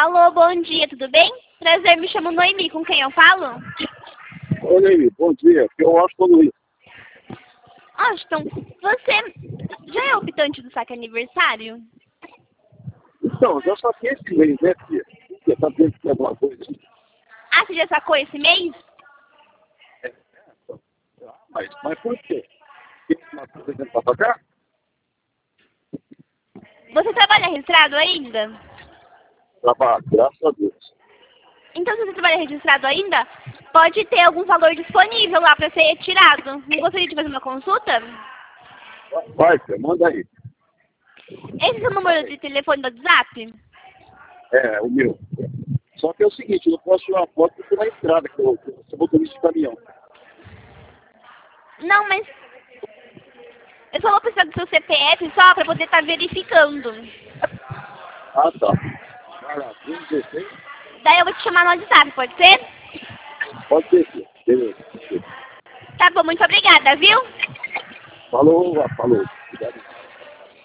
Alô, bom dia, tudo bem? Prazer, me chamo Noemi, com quem eu falo? Oi, Noemi, bom dia. Eu acho que eu não ia. Austin, você já é optante do saque aniversário? Então, já só tem esse mês, né, filha? Você tá vendo que é alguma coisa assim? Ah, você já sacou esse mês? Mas por quê? Tem uma coisa pra pagar? Você trabalha registrado ainda? Trabalho, graças a Deus. Então, se você trabalha registrado ainda, pode ter algum valor disponível lá para ser retirado. Não gostaria de fazer uma consulta? Vai, filha, manda aí. Esse é o seu número de telefone do WhatsApp? É, o meu. Só que é o seguinte, eu não posso tirar uma foto porque na estrada, que eu sou motorista de caminhão. Não, mas eu só vou precisar do seu CPF só para poder estar verificando. Ah, tá. Vai lá, 16. Daí eu vou te chamar no WhatsApp, pode ser? Pode ser, filha. Beleza. Tá bom, muito obrigada, viu? Falou. Obrigado.